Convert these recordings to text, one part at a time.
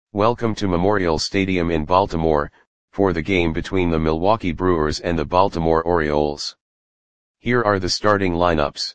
Welcome to Memorial Stadium in Baltimore, for the game between the Milwaukee Brewers and the Baltimore Orioles. Here are the starting lineups.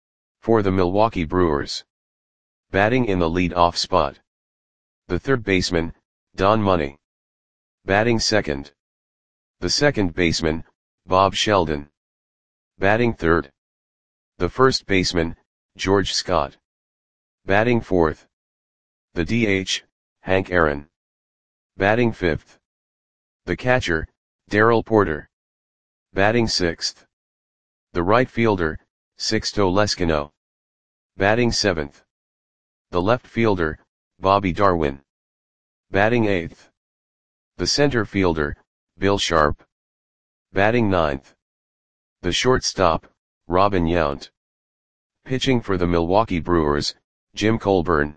For the Milwaukee Brewers. Batting in the lead-off spot. The third baseman, Don Money. Batting second. The second baseman, Bob Sheldon. Batting third. The first baseman, George Scott. Batting fourth. The DH, Hank Aaron. Batting fifth. The catcher, Darrell Porter. Batting sixth. The right fielder, Sixto Leskino. Batting seventh. The left fielder, Bobby Darwin. Batting eighth. The center fielder, Bill Sharp. Batting ninth. The shortstop, Robin Yount. Pitching for the Milwaukee Brewers, Jim Colburn.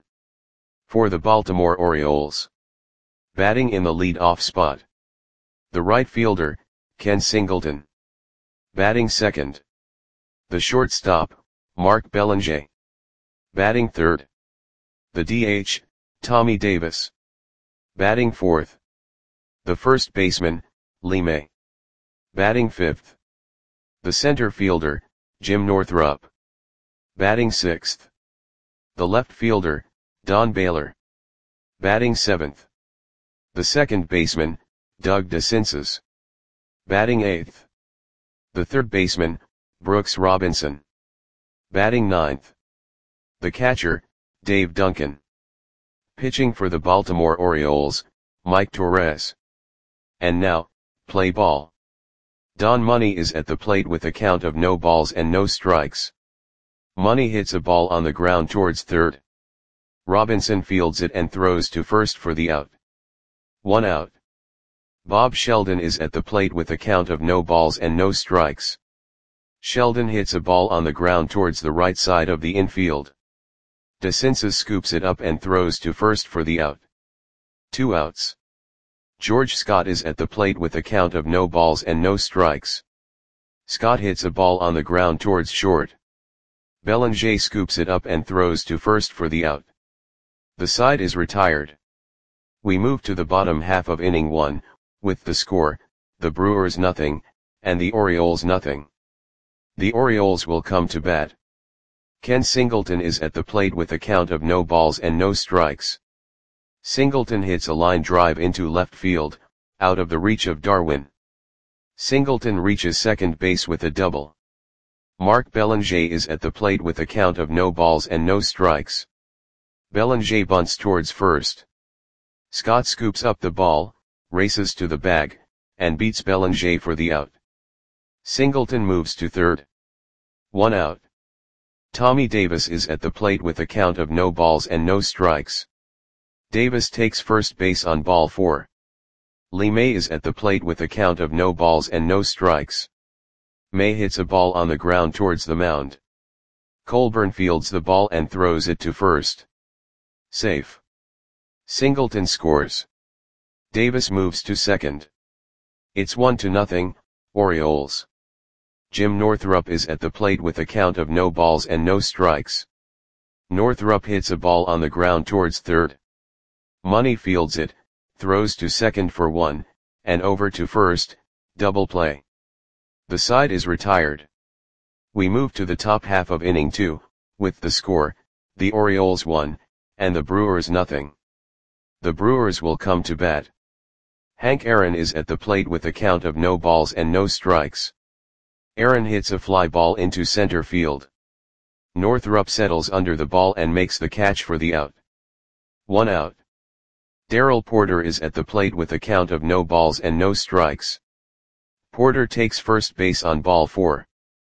For the Baltimore Orioles. Batting in the lead-off spot. The right fielder, Ken Singleton. Batting second. The shortstop, Mark Belanger. Batting third. The DH, Tommy Davis. Batting fourth. The first baseman, Lee May. Batting fifth. The center fielder, Jim Northrup. Batting sixth. The left fielder, Don Baylor. Batting seventh. The second baseman, Doug DeCinces. Batting eighth. The third baseman, Brooks Robinson. Batting ninth. The catcher, Dave Duncan. Pitching for the Baltimore Orioles, Mike Torres. And now, play ball. Don Money is at the plate with a count of no balls and no strikes. Money hits a ball on the ground towards third. Robinson fields it and throws to first for the out. 1 out. Bob Sheldon is at the plate with a count of no balls and no strikes. Sheldon hits a ball on the ground towards the right side of the infield. DeCinces scoops it up and throws to first for the out. 2 outs. George Scott is at the plate with a count of no balls and no strikes. Scott hits a ball on the ground towards short. Belanger scoops it up and throws to first for the out. The side is retired. We move to the bottom half of inning 1, with the score, the Brewers nothing, and the Orioles nothing. The Orioles will come to bat. Ken Singleton is at the plate with a count of no balls and no strikes. Singleton hits a line drive into left field, out of the reach of Darwin. Singleton reaches second base with a double. Mark Belanger is at the plate with a count of no balls and no strikes. Belanger bunts towards first. Scott scoops up the ball, races to the bag, and beats Belanger for the out. Singleton moves to third. 1 out. Tommy Davis is at the plate with a count of no balls and no strikes. Davis takes first base on ball 4. Lee May is at the plate with a count of no balls and no strikes. May hits a ball on the ground towards the mound. Colburn fields the ball and throws it to first. Safe. Singleton scores. Davis moves to second. It's 1-0, Orioles. Jim Northrup is at the plate with a count of no balls and no strikes. Northrup hits a ball on the ground towards third. Money fields it, throws to second for 1, and over to first, double play. The side is retired. We move to the top half of inning 2, with the score, the Orioles 1, and the Brewers nothing. The Brewers will come to bat. Hank Aaron is at the plate with a count of no balls and no strikes. Aaron hits a fly ball into center field. Northrup settles under the ball and makes the catch for the out. 1 out. Darrell Porter is at the plate with a count of no balls and no strikes. Porter takes first base on ball 4.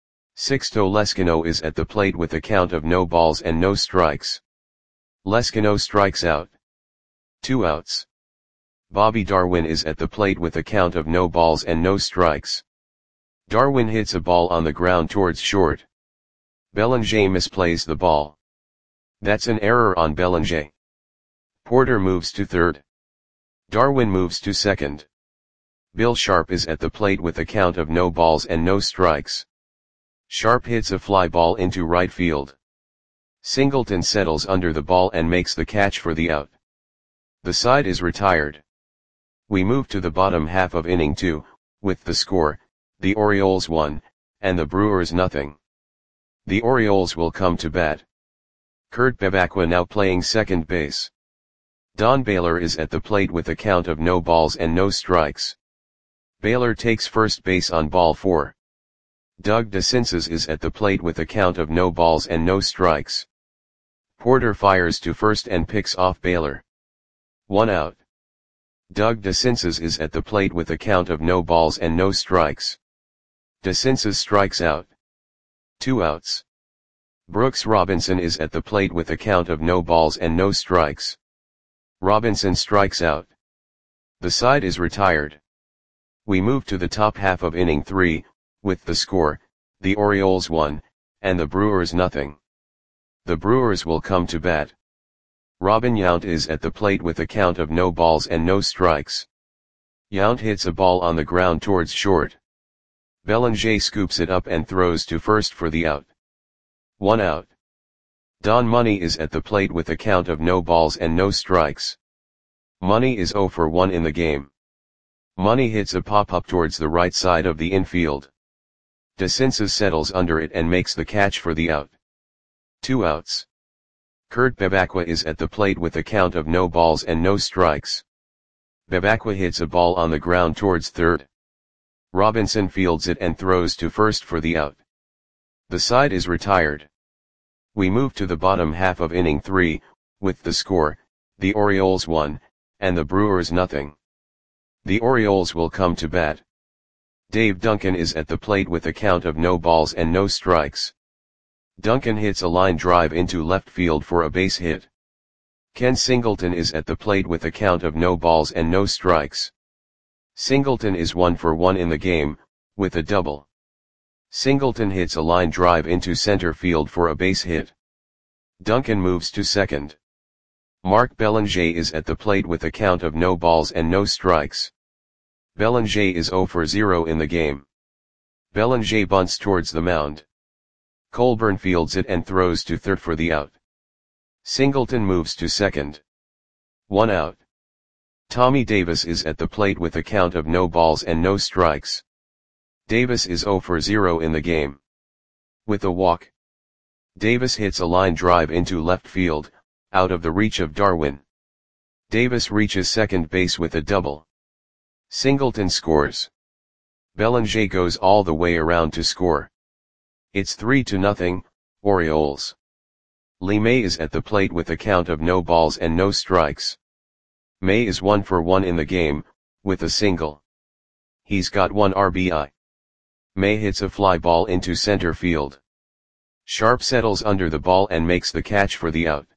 Sixto Leskino is at the plate with a count of no balls and no strikes. Leskino strikes out. 2 outs. Bobby Darwin is at the plate with a count of no balls and no strikes. Darwin hits a ball on the ground towards short. Belanger misplays the ball. That's an error on Belanger. Porter moves to third. Darwin moves to second. Bill Sharp is at the plate with a count of no balls and no strikes. Sharp hits a fly ball into right field. Singleton settles under the ball and makes the catch for the out. The side is retired. We move to the bottom half of inning 2, with the score, the Orioles 1, and the Brewers nothing. The Orioles will come to bat. Kurt Bevacqua now playing second base. Don Baylor is at the plate with a count of no balls and no strikes. Baylor takes first base on ball 4. Doug DeCinces is at the plate with a count of no balls and no strikes. Porter fires to first and picks off Baylor. 1 out. Doug DeCinces is at the plate with a count of no balls and no strikes. DeCinces strikes out. 2 outs. Brooks Robinson is at the plate with a count of no balls and no strikes. Robinson strikes out. The side is retired. We move to the top half of inning 3, with the score, the Orioles 1, and the Brewers nothing. The Brewers will come to bat. Robin Yount is at the plate with a count of no balls and no strikes. Yount hits a ball on the ground towards short. Bellinger scoops it up and throws to first for the out. 1 out. Don Money is at the plate with a count of no balls and no strikes. Money is 0 for 1 in the game. Money hits a pop-up towards the right side of the infield. DeCinces settles under it and makes the catch for the out. 2 outs. Kurt Bevacqua is at the plate with a count of no balls and no strikes. Bevacqua hits a ball on the ground towards third. Robinson fields it and throws to first for the out. The side is retired. We move to the bottom half of inning 3, with the score, the Orioles 1, and the Brewers nothing. The Orioles will come to bat. Dave Duncan is at the plate with a count of no balls and no strikes. Duncan hits a line drive into left field for a base hit. Ken Singleton is at the plate with a count of no balls and no strikes. Singleton is 1 for 1 in the game, with a double. Singleton hits a line drive into center field for a base hit. Duncan moves to second. Mark Bellinger is at the plate with a count of no balls and no strikes. Bellinger is 0 for 0 in the game. Bellinger bunts towards the mound. Colburn fields it and throws to third for the out. Singleton moves to second. 1 out. Tommy Davis is at the plate with a count of no balls and no strikes. Davis is 0 for 0 in the game. With a walk. Davis hits a line drive into left field, out of the reach of Darwin. Davis reaches second base with a double. Singleton scores. Bellinger goes all the way around to score. It's 3-0, Orioles. Lee May is at the plate with a count of no balls and no strikes. May is 1 for 1 in the game, with a single. He's got 1 RBI. May hits a fly ball into center field. Sharp settles under the ball and makes the catch for the out.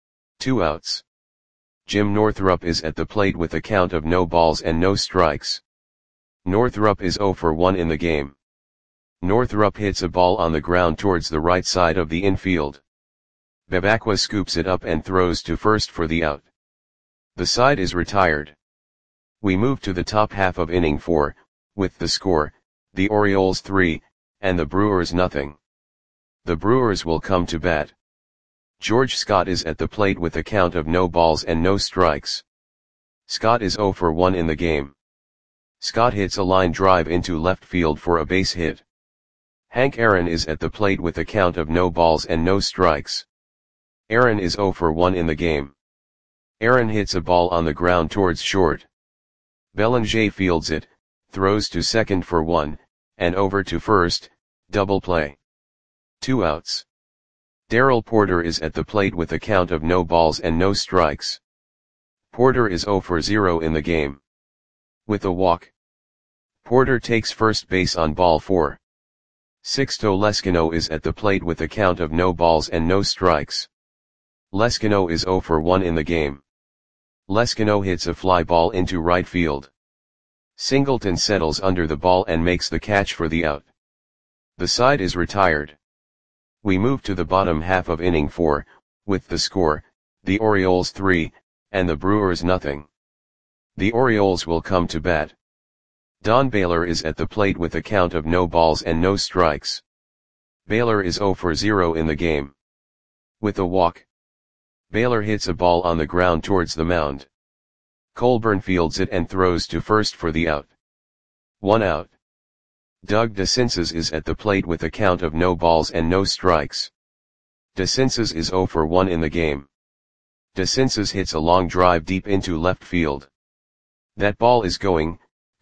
2 outs. Jim Northrup is at the plate with a count of no balls and no strikes. Northrup is 0 for 1 in the game. Northrup hits a ball on the ground towards the right side of the infield. Bevacqua scoops it up and throws to first for the out. The side is retired. We move to the top half of inning 4, with the score, the Orioles 3, and the Brewers nothing. The Brewers will come to bat. George Scott is at the plate with a count of no balls and no strikes. Scott is 0 for 1 in the game. Scott hits a line drive into left field for a base hit. Hank Aaron is at the plate with a count of no balls and no strikes. Aaron is 0 for 1 in the game. Aaron hits a ball on the ground towards short. Bellinger fields it, throws to second for 1, and over to first, double play. 2 outs. Darrell Porter is at the plate with a count of no balls and no strikes. Porter is 0 for 0 in the game. With a walk. Porter takes first base on ball 4. Sixto Leskino is at the plate with a count of no balls and no strikes. Leskino is 0 for 1 in the game. Leskino hits a fly ball into right field. Singleton settles under the ball and makes the catch for the out. The side is retired. We move to the bottom half of inning 4, with the score, the Orioles 3, and the Brewers nothing. The Orioles will come to bat. Don Baylor is at the plate with a count of no balls and no strikes. Baylor is 0 for 0 in the game. With a walk. Baylor hits a ball on the ground towards the mound. Colburn fields it and throws to first for the out. 1 out. Doug DeCinces is at the plate with a count of no balls and no strikes. DeCinces is 0 for 1 in the game. DeCinces hits a long drive deep into left field. That ball is going,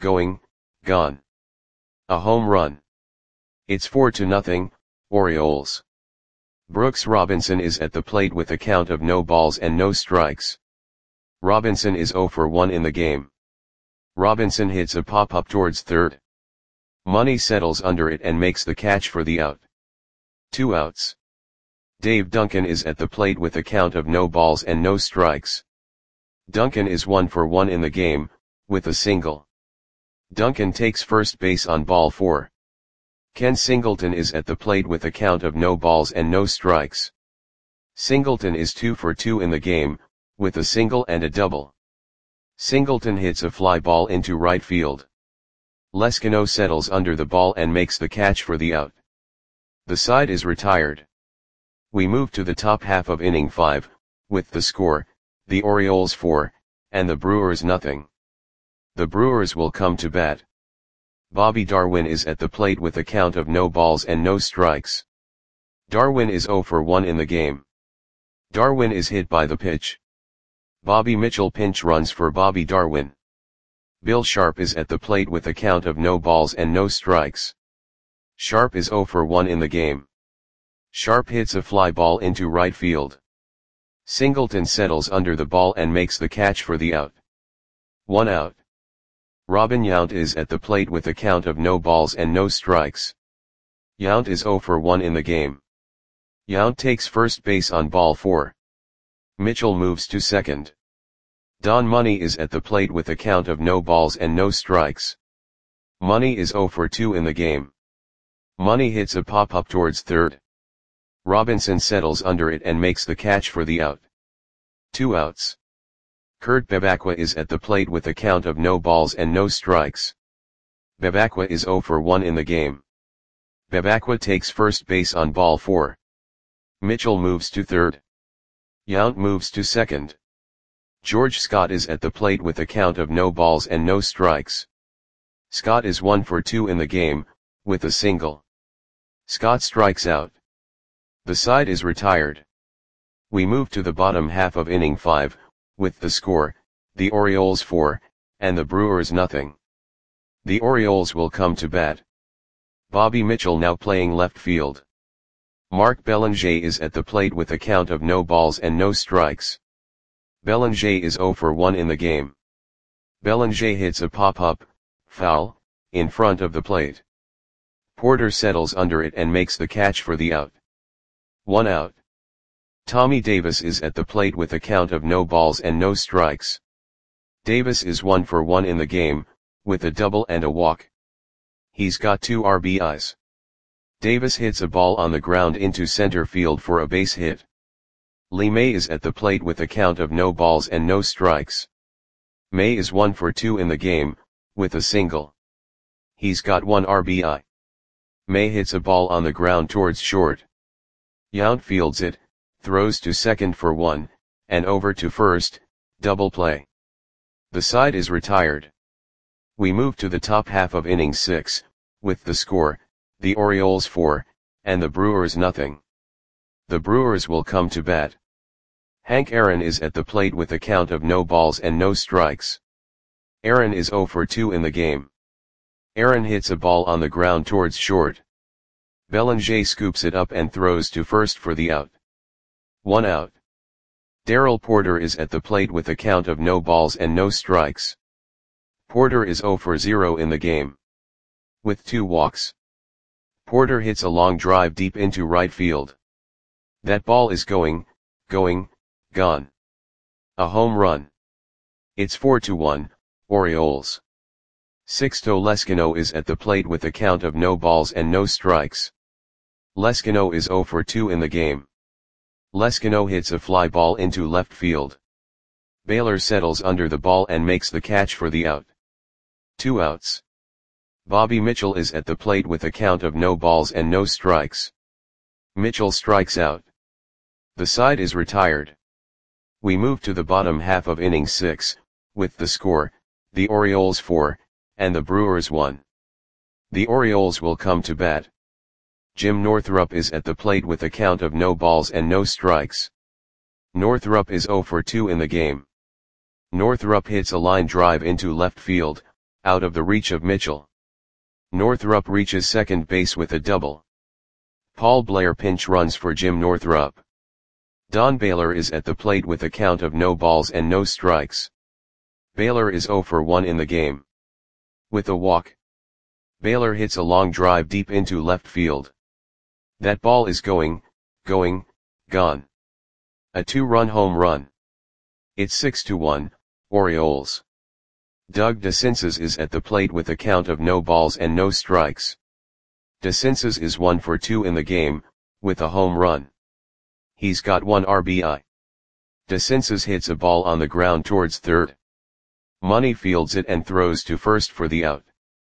gone. A home run. It's 4-0, Orioles. Brooks Robinson is at the plate with a count of no balls and no strikes. Robinson is 0 for 1 in the game. Robinson hits a pop-up towards third. Money settles under it and makes the catch for the out. 2 outs. Dave Duncan is at the plate with a count of no balls and no strikes. Duncan is 1 for 1 in the game, with a single. Duncan takes first base on ball 4. Ken Singleton is at the plate with a count of no balls and no strikes. Singleton is 2 for 2 in the game, with a single and a double. Singleton hits a fly ball into right field. Leskino settles under the ball and makes the catch for the out. The side is retired. We move to the top half of inning 5, with the score, the Orioles 4, and the Brewers nothing. The Brewers will come to bat. Bobby Darwin is at the plate with a count of no balls and no strikes. Darwin is 0 for 1 in the game. Darwin is hit by the pitch. Bobby Mitchell pinch runs for Bobby Darwin. Bill Sharp is at the plate with a count of no balls and no strikes. Sharp is 0 for 1 in the game. Sharp hits a fly ball into right field. Singleton settles under the ball and makes the catch for the out. 1 out. Robin Yount is at the plate with a count of no balls and no strikes. Yount is 0 for 1 in the game. Yount takes first base on ball 4. Mitchell moves to second. Don Money is at the plate with a count of no balls and no strikes. Money is 0 for 2 in the game. Money hits a pop-up towards third. Robinson settles under it and makes the catch for the out. 2 outs. Kurt Bevacqua is at the plate with a count of no balls and no strikes. Bevacqua is 0 for 1 in the game. Bevacqua takes first base on ball 4. Mitchell moves to third. Yount moves to second. George Scott is at the plate with a count of no balls and no strikes. Scott is 1 for 2 in the game, with a single. Scott strikes out. The side is retired. We move to the bottom half of inning 5, with the score, the Orioles 4, and the Brewers nothing. The Orioles will come to bat. Bobby Mitchell now playing left field. Mark Belanger is at the plate with a count of no balls and no strikes. Belanger is 0 for 1 in the game. Belanger hits a pop-up, foul, in front of the plate. Porter settles under it and makes the catch for the out. 1 out. Tommy Davis is at the plate with a count of no balls and no strikes. Davis is 1 for 1 in the game, with a double and a walk. He's got 2 RBIs. Davis hits a ball on the ground into center field for a base hit. Lee May is at the plate with a count of no balls and no strikes. May is 1 for 2 in the game, with a single. He's got 1 RBI. May hits a ball on the ground towards short. Yount fields it, throws to second for 1, and over to first, double play. The side is retired. We move to the top half of inning 6, with the score, the Orioles 4, and the Brewers nothing. The Brewers will come to bat. Hank Aaron is at the plate with a count of no balls and no strikes. Aaron is 0 for 2 in the game. Aaron hits a ball on the ground towards short. Belanger scoops it up and throws to first for the out. 1 out. Darrell Porter is at the plate with a count of no balls and no strikes. Porter is 0 for 0 in the game. With 2 walks. Porter hits a long drive deep into right field. That ball is going, gone. A home run. It's 4-1, Orioles. Sixto Leskino is at the plate with a count of no balls and no strikes. Leskino is 0 for 2 in the game. Leskino hits a fly ball into left field. Baylor settles under the ball and makes the catch for the out. 2 outs. Bobby Mitchell is at the plate with a count of no balls and no strikes. Mitchell strikes out. The side is retired. We move to the bottom half of inning 6, with the score, the Orioles 4, and the Brewers 1. The Orioles will come to bat. Jim Northrup is at the plate with a count of no balls and no strikes. Northrup is 0 for 2 in the game. Northrup hits a line drive into left field, out of the reach of Mitchell. Northrup reaches second base with a double. Paul Blair pinch runs for Jim Northrup. Don Baylor is at the plate with a count of no balls and no strikes. Baylor is 0 for 1 in the game. With a walk, Baylor hits a long drive deep into left field. That ball is gone. A 2-run home run. It's 6-1, Orioles. Doug DeCinces is at the plate with a count of no balls and no strikes. DeCinces is 1 for 2 in the game, with a home run. He's got 1 RBI. DeCinces hits a ball on the ground towards third. Money fields it and throws to first for the out.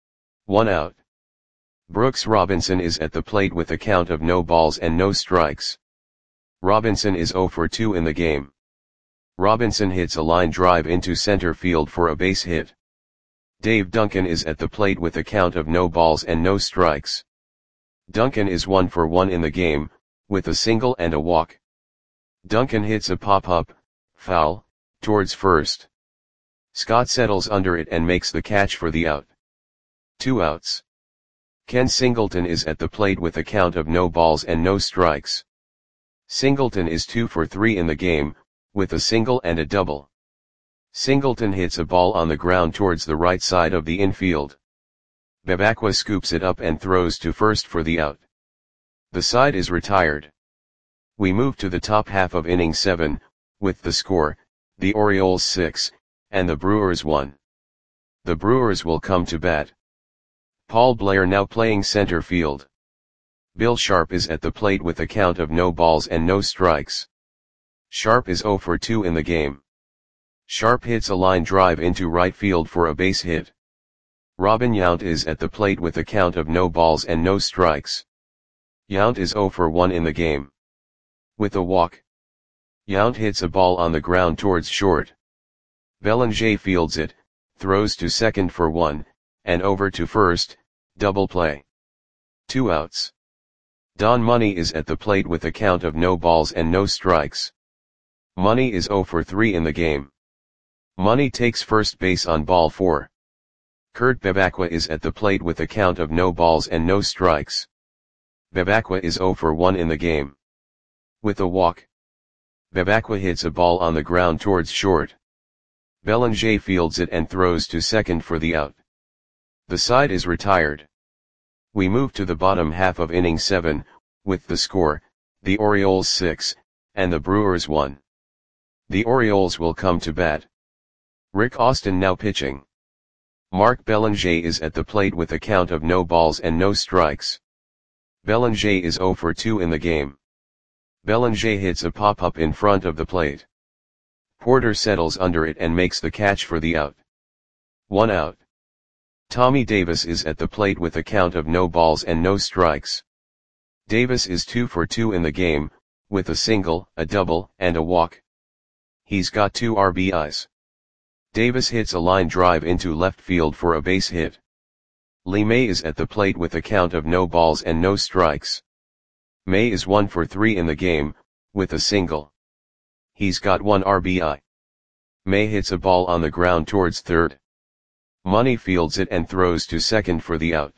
1 out. Brooks Robinson is at the plate with a count of no balls and no strikes. Robinson is 0 for 2 in the game. Robinson hits a line drive into center field for a base hit. Dave Duncan is at the plate with a count of no balls and no strikes. Duncan is 1 for 1 in the game, with a single and a walk. Duncan hits a pop-up, foul, towards first. Scott settles under it and makes the catch for the out. 2 outs. Ken Singleton is at the plate with a count of no balls and no strikes. Singleton is 2 for 3 in the game, with a single and a double. Singleton hits a ball on the ground towards the right side of the infield. Bebacqua scoops it up and throws to first for the out. The side is retired. We move to the top half of inning 7, with the score, the Orioles 6, and the Brewers 1. The Brewers will come to bat. Paul Blair now playing center field. Bill Sharp is at the plate with a count of no balls and no strikes. Sharp is 0 for 2 in the game. Sharp hits a line drive into right field for a base hit. Robin Yount is at the plate with a count of no balls and no strikes. Yount is 0 for 1 in the game. With a walk, Yount hits a ball on the ground towards short. Bellinger fields it, throws to second for 1, and over to first, double play. 2 outs. Don Money is at the plate with a count of no balls and no strikes. Money is 0 for 3 in the game. Money takes first base on ball 4. Kurt Bebacqua is at the plate with a count of no balls and no strikes. Bebacqua is 0 for 1 in the game. With a walk, Bebacqua hits a ball on the ground towards short. Bellinger fields it and throws to second for the out. The side is retired. We move to the bottom half of inning 7, with the score, the Orioles 6, and the Brewers 1. The Orioles will come to bat. Rick Austin now pitching. Mark Bellinger is at the plate with a count of no balls and no strikes. Bellinger is 0 for 2 in the game. Bellinger hits a pop-up in front of the plate. Porter settles under it and makes the catch for the out. 1 out. Tommy Davis is at the plate with a count of no balls and no strikes. Davis is 2 for 2 in the game, with a single, a double, and a walk. He's got 2 RBIs. Davis hits a line drive into left field for a base hit. Lee May is at the plate with a count of no balls and no strikes. May is 1 for 3 in the game, with a single. He's got 1 RBI. May hits a ball on the ground towards third. Money fields it and throws to second for the out.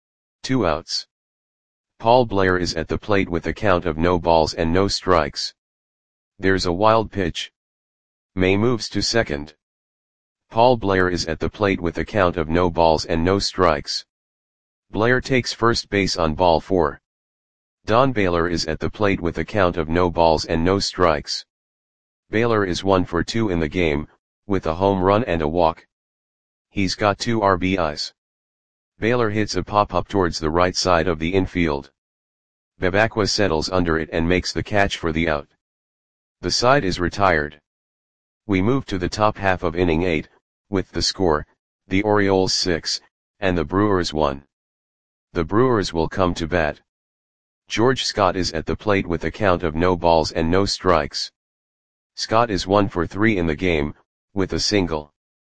2 outs. Paul Blair is at the plate with a count of no balls and no strikes. There's a wild pitch. May moves to second. Paul Blair is at the plate with a count of no balls and no strikes. Blair takes first base on ball 4. Don Baylor is at the plate with a count of no balls and no strikes. Baylor is 1 for 2 in the game, with a home run and a walk. He's got 2 RBIs. Baylor hits a pop-up towards the right side of the infield. Bebacqua settles under it and makes the catch for the out. The side is retired. We move to the top half of inning 8, with the score, the Orioles 6, and the Brewers 1. The Brewers will come to bat. George Scott is at the plate with a count of no balls and no strikes. Scott is 1 for 3 in the game, with a single.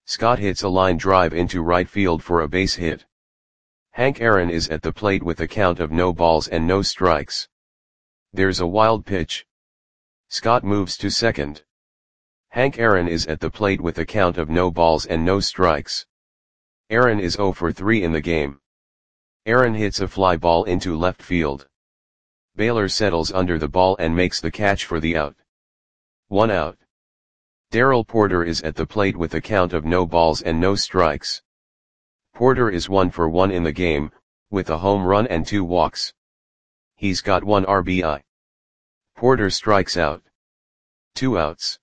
Scott hits a line drive into right field for a base hit. Hank Aaron is at the plate with a count of no balls and no strikes. There's a wild pitch. Scott moves to second. Hank Aaron is at the plate with a count of no balls and no strikes. Aaron is 0 for 3 in the game. Aaron hits a fly ball into left field. Baylor settles under the ball and makes the catch for the out. 1 out. Darrell Porter is at the plate with a count of no balls and no strikes. Porter is 1 for 1 in the game, with a home run and 2 walks. He's got 1 RBI. Porter strikes out. 2 outs.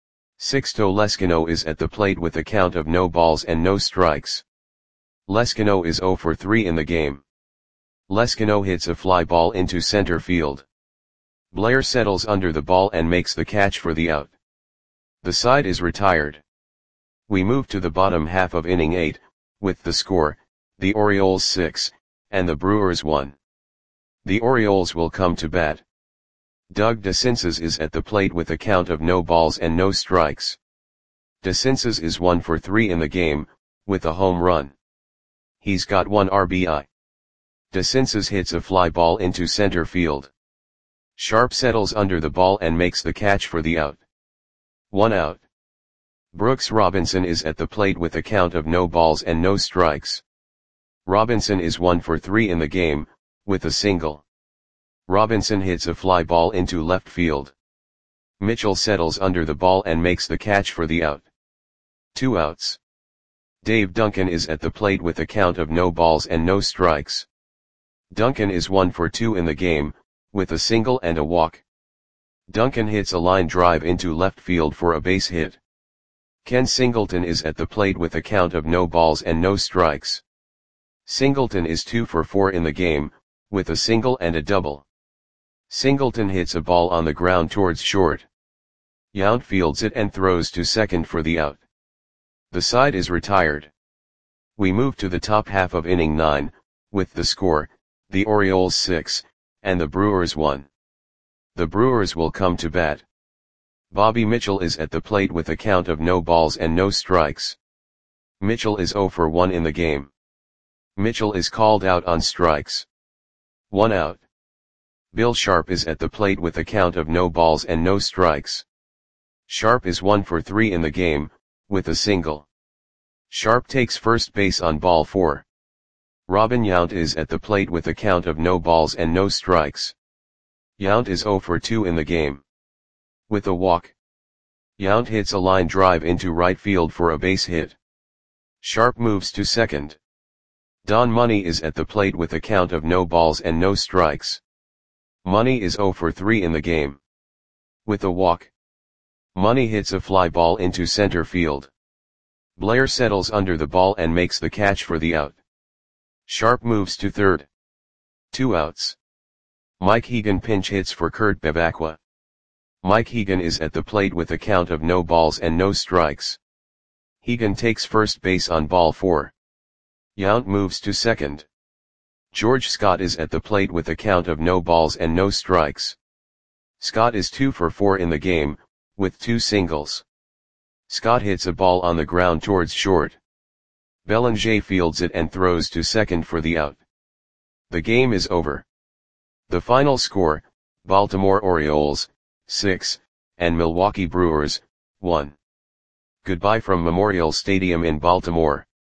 Sixto Leskino is at the plate with a count of no balls and no strikes. Leskino is 0 for 3 in the game. Leskino hits a fly ball into center field. Blair settles under the ball and makes the catch for the out. The side is retired. We move to the bottom half of inning 8, with the score, the Orioles 6, and the Brewers 1. The Orioles will come to bat. Doug DeCinces is at the plate with a count of no balls and no strikes. DeCinces is 1 for 3 in the game, with a home run. He's got 1 RBI. DeCinces hits a fly ball into center field. Sharp settles under the ball and makes the catch for the out. 1 out. Brooks Robinson is at the plate with a count of no balls and no strikes. Robinson is 1 for 3 in the game, with a single. Robinson hits a fly ball into left field. Mitchell settles under the ball and makes the catch for the out. 2 outs. Dave Duncan is at the plate with a count of no balls and no strikes. Duncan is 1 for 2 in the game, with a single and a walk. Duncan hits a line drive into left field for a base hit. Ken Singleton is at the plate with a count of no balls and no strikes. Singleton is 2 for 4 in the game, with a single and a double. Singleton hits a ball on the ground towards short. Yount fields it and throws to second for the out. The side is retired. We move to the top half of inning 9, with the score, the Orioles 6, and the Brewers 1. The Brewers will come to bat. Bobby Mitchell is at the plate with a count of no balls and no strikes. Mitchell is 0 for 1 in the game. Mitchell is called out on strikes. 1 out. Bill Sharp is at the plate with a count of no balls and no strikes. Sharp is 1 for 3 in the game, with a single. Sharp takes first base on ball 4. Robin Yount is at the plate with a count of no balls and no strikes. Yount is 0 for 2 in the game. With a walk. Yount hits a line drive into right field for a base hit. Sharp moves to second. Don Money is at the plate with a count of no balls and no strikes. Money is 0 for 3 in the game. With a walk. Money hits a fly ball into center field. Blair settles under the ball and makes the catch for the out. Sharp moves to third. 2 outs. Mike Hegan pinch hits for Kurt Bevacqua. Mike Hegan is at the plate with a count of no balls and no strikes. Hegan takes first base on ball 4. Yount moves to second. George Scott is at the plate with a count of no balls and no strikes. Scott is 2 for 4 in the game, with 2 singles. Scott hits a ball on the ground towards short. Bellinger fields it and throws to second for the out. The game is over. The final score, Baltimore Orioles, 6, and Milwaukee Brewers, 1. Goodbye from Memorial Stadium in Baltimore.